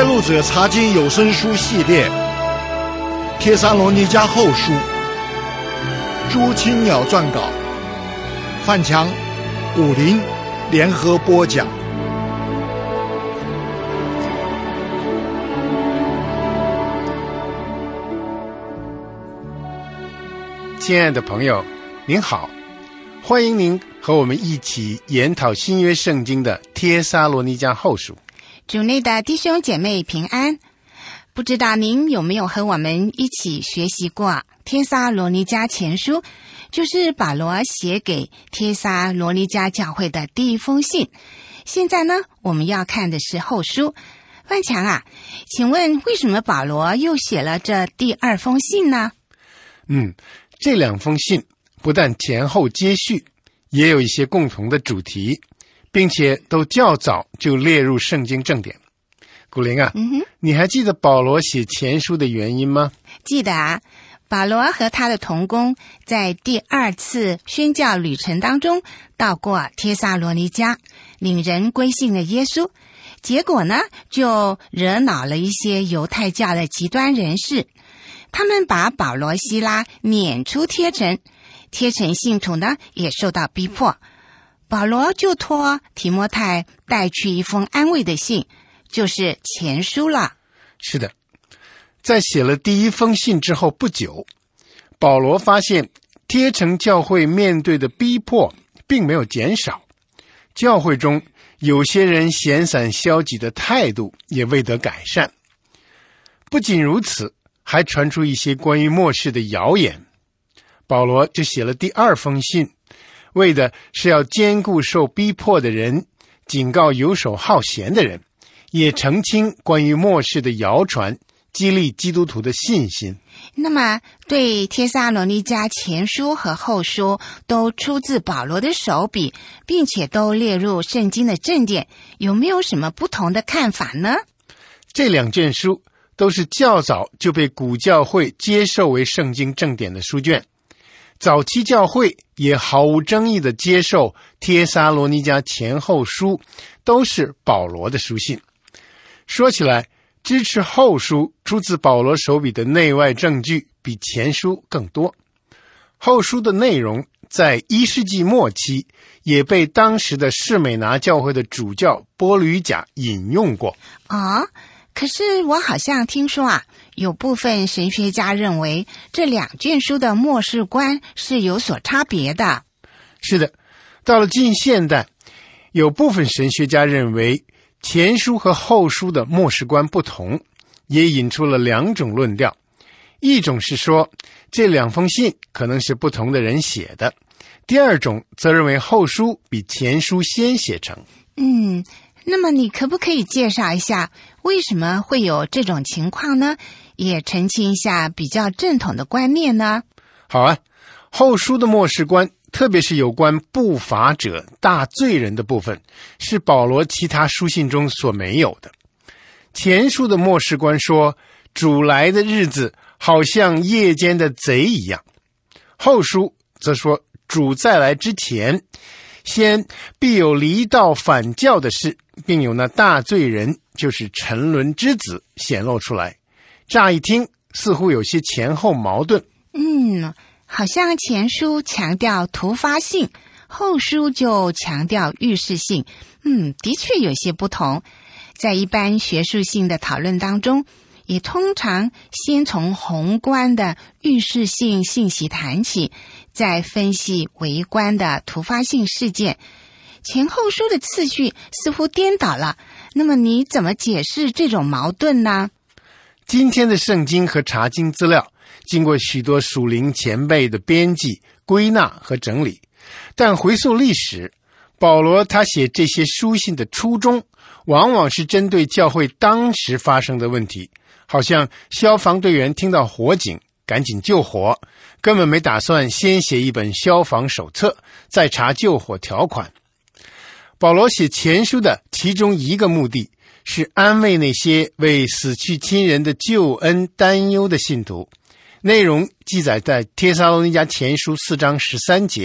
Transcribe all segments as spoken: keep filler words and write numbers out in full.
带路者查经有声书系列，帖撒罗尼迦后书，朱青鸟撰稿，范强、武林联合播讲。 亲爱的朋友，您好，欢迎您和我们一起研讨新约圣经的帖撒罗尼迦后书。 主内的弟兄姐妹平安，不知道您有没有和我们一起学习过帖撒罗尼迦前书，就是保罗写给帖撒罗尼迦教会的第一封信。现在呢，我们要看的是后书。万强啊，请问为什么保罗又写了这第二封信呢？ 嗯，这两封信不但前后接续，也有一些共同的主题，并且都较早就列入圣经正典。古玲啊， 嗯哼， 你还记得保罗写前书的原因吗？ 记得啊，保罗和他的同工在第二次宣教旅程当中到过帖撒罗尼迦，领人归信了耶稣，结果呢，就惹恼了一些犹太教的极端人士，他们把保罗西拉撵出帖城，帖城信徒呢也受到逼迫，保罗就托提摩太带去一封安慰的信，就是前书了。 是的，在写了第一封信之后不久，保罗发现帖城教会面对的逼迫并没有减少，教会中有些人闲散消极的态度也未得改善。不仅如此，还传出一些关于末世的谣言。保罗就写了第二封信，为的是要兼顾受逼迫的人，警告游手好闲的人，也澄清关于末世的谣传，激励基督徒的信心。 那么对帖撒罗尼迦前书和后书都出自保罗的手笔，并且都列入圣经的正典，有没有什么不同的看法呢？ 这两卷书都是较早就被古教会接受为圣经正典的书卷，早期教会也毫无争议地接受帖撒罗尼迦前后书都是保罗的书信。说起来，支持后书出自保罗手笔的内外证据比前书更多。后书的内容在一世纪末期也被当时的士美拿教会的主教波吕贾引用过。 哦，可是我好像听说啊，有部分神学家认为这两卷书的末世观是有所差别的。 是的，到了近现代，有部分神学家认为前书和后书的末世观不同，也引出了两种论调。一种是说这两封信可能是不同的人写的，第二种则认为后书比前书先写成。 嗯，那么你可不可以介绍一下为什么会有这种情况呢？也澄清一下比较正统的观念呢？ 好啊，后书的末世观，特别是有关不法者、大罪人的部分，是保罗其他书信中所没有的。前书的末世观说，主来的日子好像夜间的贼一样。后书则说，主再来之前，先必有离道反教的事，并有那大罪人，就是沉沦之子显露出来。乍一听似乎有些前后矛盾。 嗯，好像前书强调突发性，后书就强调预示性。嗯，的确有些不同。在一般学术性的讨论当中，也通常先从宏观的预示性信息谈起，再分析微观的突发性事件。前后书的次序似乎颠倒了，那么你怎么解释这种矛盾呢？ 今天的圣经和查经资料经过许多属灵前辈的编辑、归纳和整理，但回溯历史，保罗他写这些书信的初衷往往是针对教会当时发生的问题，好像消防队员听到火警赶紧救火，根本没打算先写一本消防手册，再查救火条款。保罗写前书的其中一个目的是安慰那些为死去亲人的救恩担忧的信徒，内容记载在帖撒罗尼迦前书四章十三节，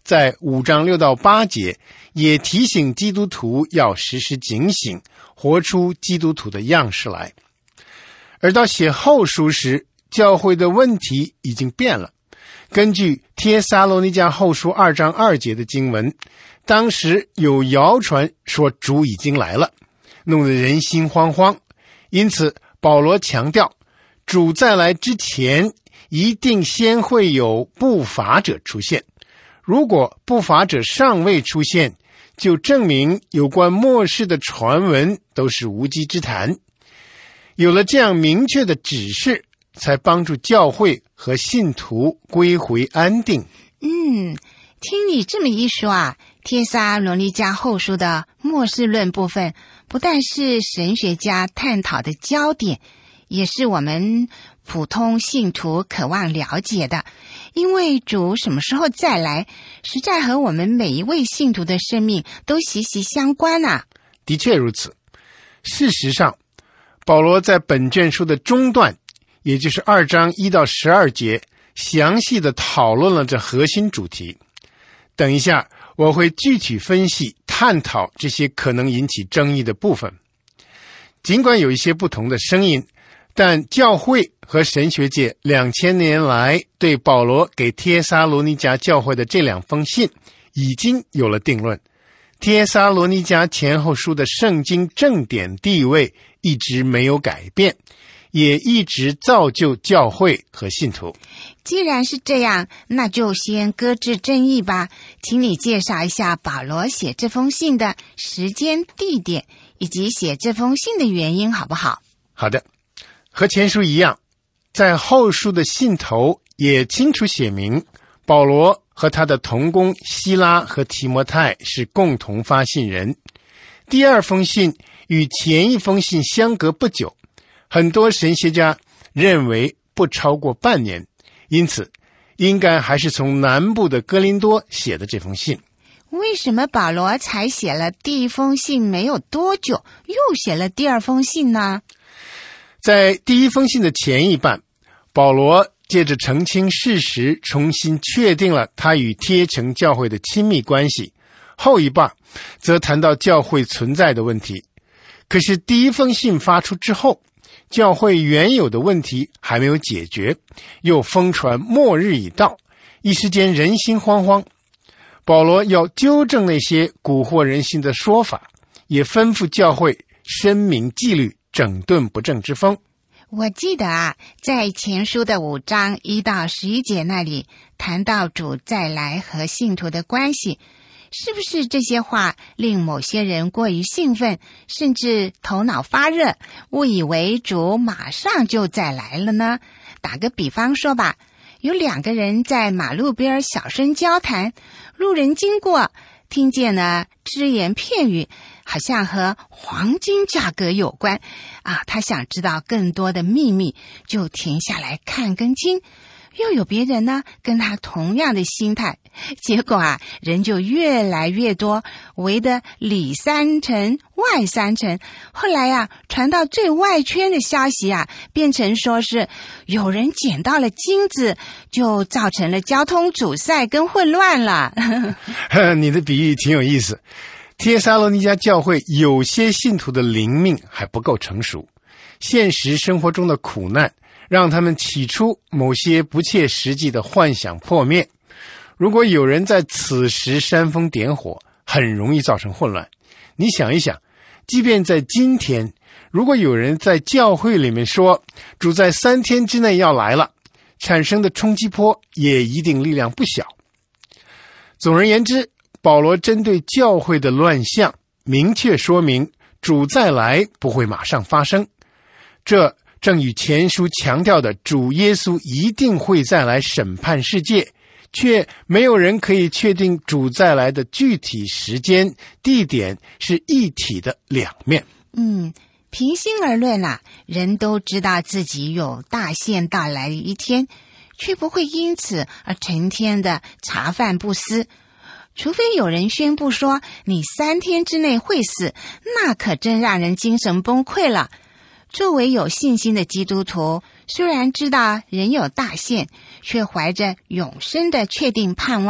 在五章六到八节也提醒基督徒要时时警醒，活出基督徒的样式来。而到写后书时，教会的问题已经变了。根据帖撒罗尼迦后书二章二节的经文，当时有谣传说主已经来了，弄得人心惶惶。因此保罗强调，主再来之前一定先会有不法者出现，如果不法者尚未出现，就证明有关末世的传闻都是无稽之谈。有了这样明确的指示，才帮助教会和信徒归回安定。 嗯，听你这么一说啊，帖撒罗尼迦后书的末世论部分不但是神学家探讨的焦点，也是我们普通信徒渴望了解的。因为主什么时候再来，实在和我们每一位信徒的生命都息息相关啊。 的确如此。事实上，保罗在本卷书的中段，也就是二章一到十二节，详细的讨论了这核心主题。等一下我会具体分析探讨这些可能引起争议的部分。尽管有一些不同的声音，但教会和神学界两千年来对保罗给帖撒罗尼迦教会的这两封信已经有了定论。帖撒罗尼迦前后书的圣经正典地位一直没有改变，也一直造就教会和信徒。 既然是这样，那就先搁置争议吧。请你介绍一下保罗写这封信的时间、地点，以及写这封信的原因，好不好？ 好的，和前书一样，在后书的信头也清楚写明，保罗和他的同工希拉和提摩太是共同发信人。第二封信与前一封信相隔不久，很多神学家认为不超过半年，因此应该还是从南部的哥林多写的这封信。 为什么保罗才写了第一封信没有多久，又写了第二封信呢？ 在第一封信的前一半，保罗借着澄清事实，重新确定了他与帖城教会的亲密关系。后一半则谈到教会存在的问题。可是第一封信发出之后，教会原有的问题还没有解决，又疯传末日已到，一时间人心惶惶。保罗要纠正那些蛊惑人心的说法，也吩咐教会申明纪律，整顿不正之风。 我记得啊，在前书的五章一到十一节那里谈到主再来和信徒的关系，是不是这些话令某些人过于兴奋，甚至头脑发热，误以为主马上就再来了呢？打个比方说吧，有两个人在马路边小声交谈，路人经过听见了只言片语，好像和黄金价格有关啊，他想知道更多的秘密，就停下来看跟听。又有别人呢跟他同样的心态，结果啊人就越来越多，围得里三层外三层。后来啊传到最外圈的消息啊，变成说是有人捡到了金子，就造成了交通阻塞跟混乱了。 你的比喻挺有意思。帖撒罗尼迦教会有些信徒的灵命还不够成熟，现实生活中的苦难让他们起初某些不切实际的幻想破灭。如果有人在此时煽风点火，很容易造成混乱。你想一想，即便在今天，如果有人在教会里面说主在三天之内要来了，产生的冲击波也一定力量不小。总而言之，保罗针对教会的乱象明确说明主再来不会马上发生，这正与前书强调的主耶稣一定会再来审判世界，却没有人可以确定主再来的具体时间、地点是一体的两面。 嗯，平心而论啊，人都知道自己有大限到来的一天，却不会因此而成天的茶饭不思。除非有人宣布说你三天之内会死，那可真让人精神崩溃了。作为有信心的基督徒，虽然知道人有大限，却怀着永生的确定盼望，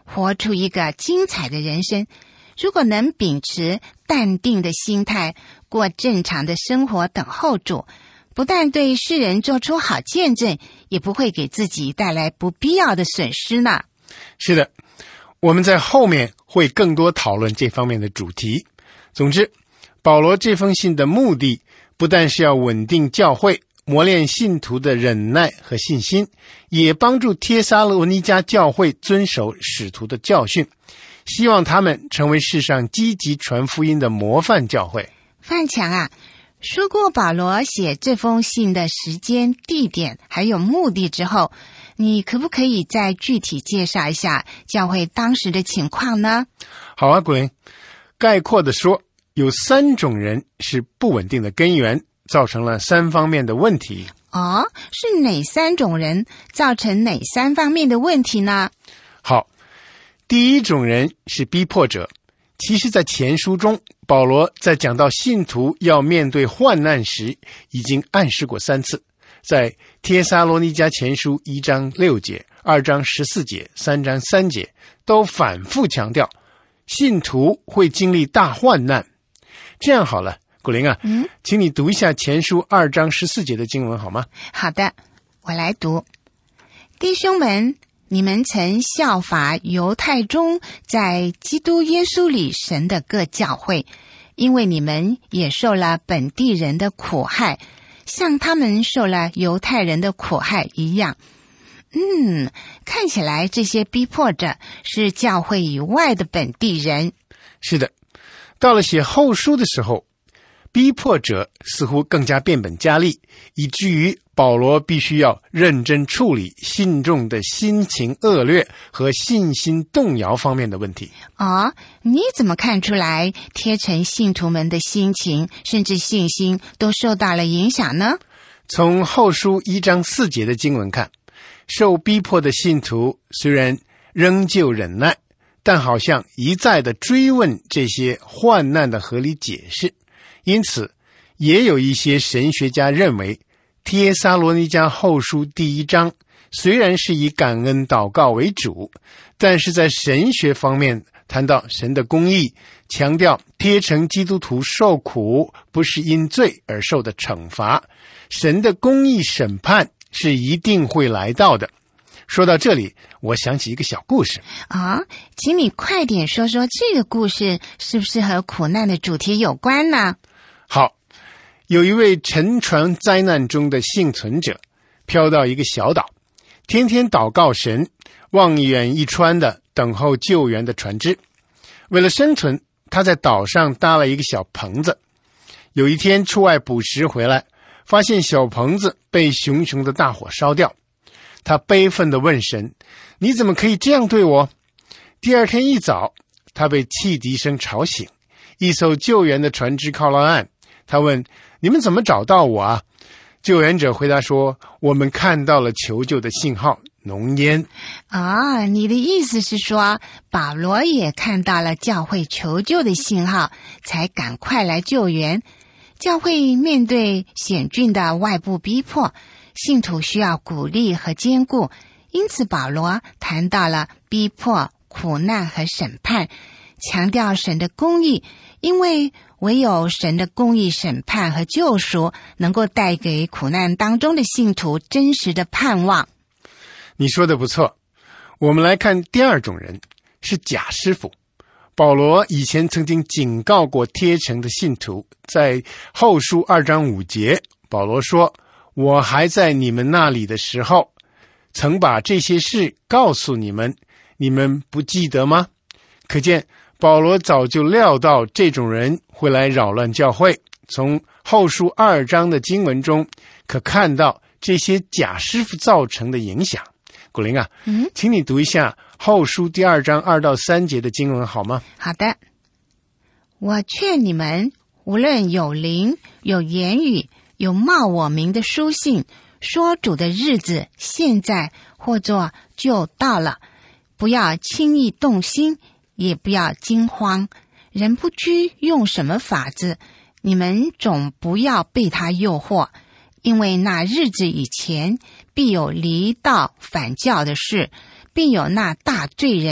活出一个精彩的人生。如果能秉持淡定的心态，过正常的生活等候主，不但对世人做出好见证，也不会给自己带来不必要的损失呢。 是的，我们在后面会更多讨论这方面的主题。总之，保罗这封信的目的不但是要稳定教会，磨练信徒的忍耐和信心，也帮助帖撒罗尼迦教会遵守使徒的教训，希望他们成为世上积极传福音的模范教会。 范强啊，说过保罗写这封信的时间、地点还有目的之后，你可不可以再具体介绍一下教会当时的情况呢？ 好啊，古林，概括的说，有三种人是不稳定的根源，造成了三方面的问题。 哦，是哪三种人造成哪三方面的问题呢？ 好，第一种人是逼迫者。其实在前书中，保罗在讲到信徒要面对患难时，已经暗示过三次。在帖撒罗尼迦前书一章六节、二章十四节、三章三节，都反复强调信徒会经历大患难。这样好了，古灵啊，嗯，请你读一下前书二章十四节的经文好吗？ 好的，我来读。弟兄们，你们曾效法犹太中在基督耶稣里神的各教会，因为你们也受了本地人的苦害，像他们受了犹太人的苦害一样。嗯，看起来这些逼迫者是教会以外的本地人。 是的，到了写后书的时候，逼迫者似乎更加变本加厉，以至于保罗必须要认真处理信众的心情恶劣和信心动摇方面的问题。 哦，你怎么看出来贴城信徒们的心情甚至信心都受到了影响呢？ 从后书一章四节的经文看，受逼迫的信徒虽然仍旧忍耐，但好像一再的追问这些患难的合理解释。因此也有一些神学家认为，帖撒罗尼迦后书第一章虽然是以感恩祷告为主，但是在神学方面谈到神的公义，强调贴城基督徒受苦不是因罪而受的惩罚，神的公义审判是一定会来到的。说到这里，我想起一个小故事啊、哦，请你快点说说这个故事是不是和苦难的主题有关呢？ 好，有一位沉船灾难中的幸存者，飘到一个小岛，天天祷告神，望眼一穿的等候救援的船只。为了生存，他在岛上搭了一个小棚子。有一天出外捕食回来，发现小棚子被熊熊的大火烧掉。他悲愤地问神，你怎么可以这样对我？第二天一早，他被汽笛声吵醒，一艘救援的船只靠了岸。他问，你们怎么找到我啊？救援者回答说，我们看到了求救的信号，浓烟。 啊、哦，你的意思是说，保罗也看到了教会求救的信号，才赶快来救援。教会面对险峻的外部逼迫，信徒需要鼓励和坚固，因此保罗谈到了逼迫、苦难和审判，强调神的公义，因为唯有神的公义审判和救赎能够带给苦难当中的信徒真实的盼望。 你说的不错，我们来看第二种人，是假师傅。保罗以前曾经警告过贴城的信徒，在后书二章五节，保罗说，我还在你们那里的时候，曾把这些事告诉你们，你们不记得吗？可见保罗早就料到这种人会来扰乱教会。从后书二章的经文中可看到这些假师傅造成的影响。古灵啊，嗯，请你读一下后书第二章二到三节的经文好吗？ 好的。我劝你们，无论有灵、有言语、有冒我名的书信，说主的日子现在或作就到了，不要轻易动心，也不要惊慌。人不知用什么法子，你们总不要被他诱惑，因为那日子以前必有离道反教的事，并有那大罪人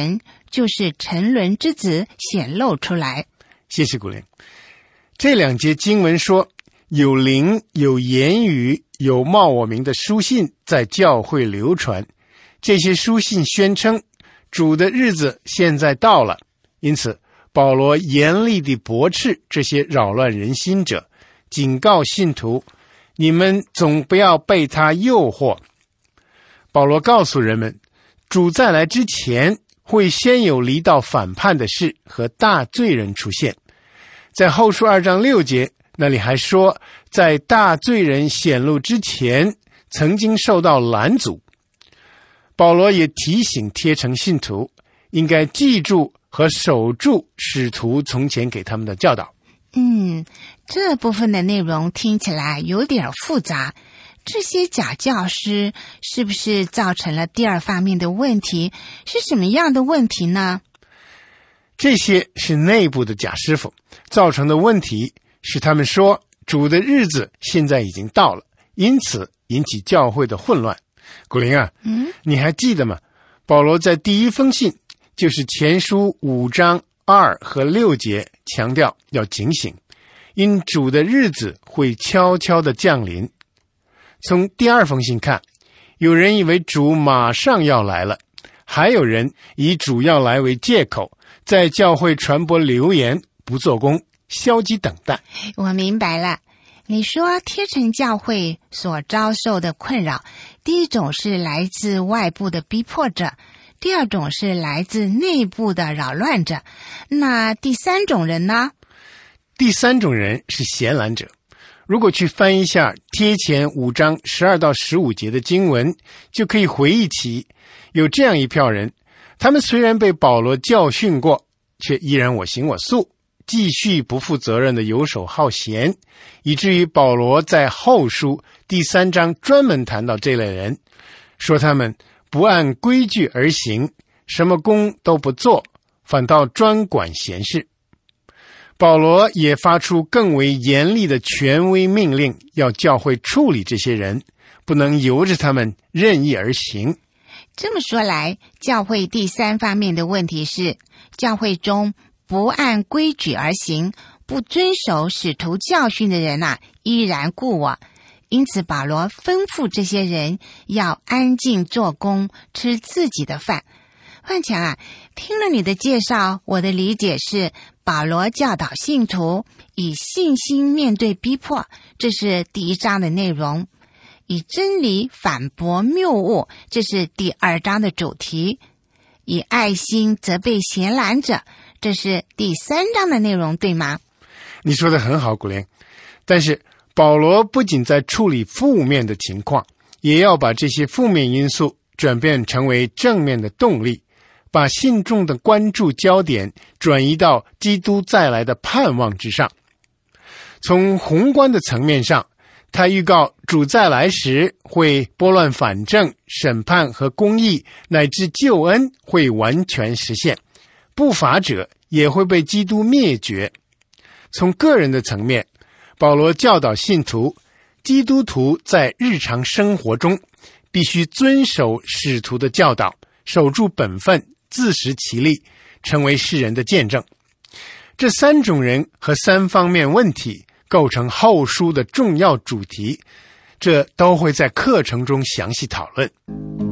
就是沉沦之子显露出来。 谢谢古莲。这两节经文说，有灵、有言语、有冒我名的书信在教会流传，这些书信宣称主的日子现在到了，因此保罗严厉地驳斥这些扰乱人心者，警告信徒，你们总不要被他诱惑。保罗告诉人们，主再来之前会先有离道反叛的事和大罪人出现。在后书二章六节那里还说，在大罪人显露之前曾经受到拦阻。保罗也提醒帖城信徒应该记住和守住使徒从前给他们的教导。 嗯，这部分的内容听起来有点复杂。这些假教师是不是造成了第二方面的问题？是什么样的问题呢？ 这些是内部的假师傅造成的问题，是他们说主的日子现在已经到了，因此引起教会的混乱。古灵啊， 嗯， 你还记得吗？保罗在第一封信，就是前书五章二和六节强调要警醒，因主的日子会悄悄地降临。从第二封信看，有人以为主马上要来了，还有人以主要来为借口，在教会传播流言，不做工，消极等待。 我明白了，你说贴城教会所遭受的困扰，第一种是来自外部的逼迫者，第二种是来自内部的扰乱者，那第三种人呢？ 第三种人是闲懒者。如果去翻一下贴前五章十二到十五节的经文，就可以回忆起有这样一票人，他们虽然被保罗教训过，却依然我行我素，继续不负责任的游手好闲，以至于保罗在后书第三章专门谈到这类人，说他们不按规矩而行，什么工都不做，反倒专管闲事。保罗也发出更为严厉的权威命令，要教会处理这些人，不能由着他们任意而行。 这么说来，教会第三方面的问题是，教会中不按规矩而行，不遵守使徒教训的人啊，依然故我。因此保罗吩咐这些人要安静做工，吃自己的饭。万强啊，听了你的介绍，我的理解是，保罗教导信徒以信心面对逼迫，这是第一章的内容；以真理反驳谬误，这是第二章的主题；以爱心责备闲懒者，这是第三章的内容，对吗？ 你说得很好，古莲。但是保罗不仅在处理负面的情况，也要把这些负面因素转变成为正面的动力，把信众的关注焦点转移到基督再来的盼望之上。从宏观的层面上，他预告主再来时会拨乱反正，审判和公义乃至救恩会完全实现，不法者也会被基督灭绝。从个人的层面，保罗教导信徒，基督徒在日常生活中必须遵守使徒的教导，守住本分，自食其力，成为世人的见证。这三种人和三方面问题构成后书的重要主题，这都会在课程中详细讨论。